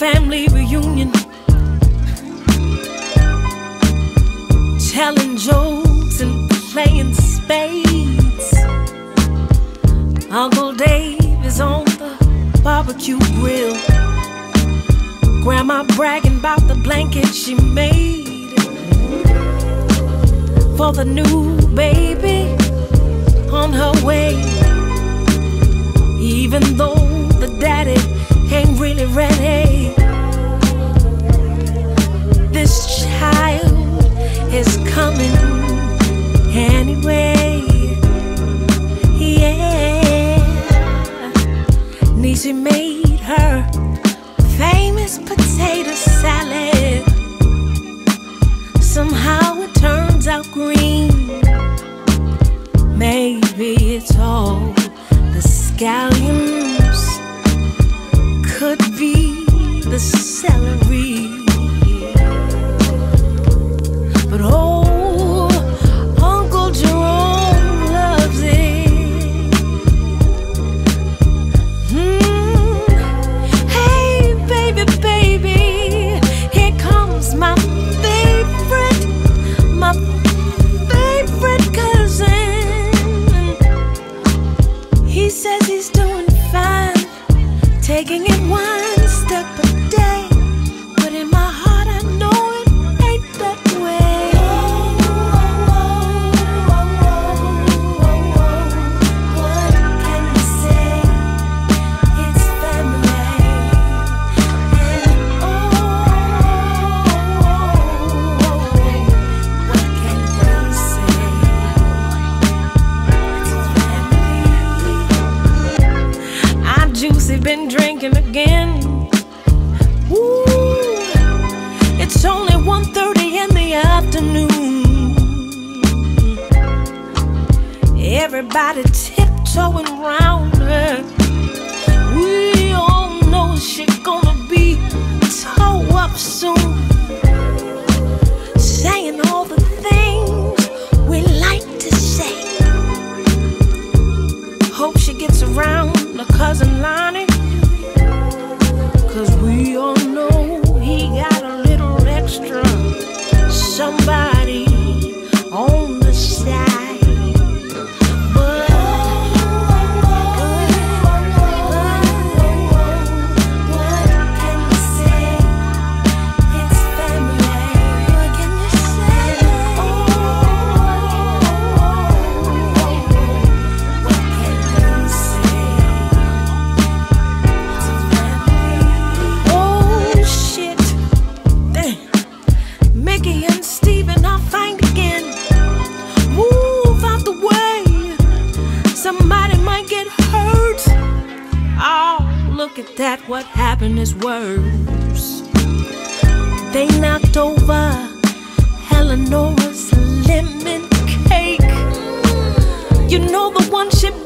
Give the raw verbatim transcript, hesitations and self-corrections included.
family reunion, telling jokes and playing spades. Uncle Dave is on the barbecue grill, Grandma bragging about the blanket she made for the new baby on her way. Even though the daddy ain't really ready, this child is coming anyway. Yeah, Niecy made her famous potato salad. Somehow it turns out green. Maybe it's all the scallions, could be the celery. But oh, Uncle Jerome loves it. Mm. Hey, baby, baby, here comes my favorite, my favorite cousin. He says he's doing fine, taking it one step a day, but in my heart I know it ain't that way. What can you say? It's family. And oh, what can you say? It's family. I've Juicy been drinking again. Ooh, it's only one thirty in the afternoon. Everybody tiptoeing around her. We all know she's gonna be toe up soon, saying all the things we like to say. Hope she gets around her cousin Lonnie, 'cause we all know he got a little extra somebody on the side. But what can you say? It's family. What can you say? Oh, what can you say? Oh shit, damn. Mickey and Steven are fine again. Move out the way, somebody might get hurt. Oh, look at that, what happened is worse. They knocked over Eleanor's lemon cake. You know, the one she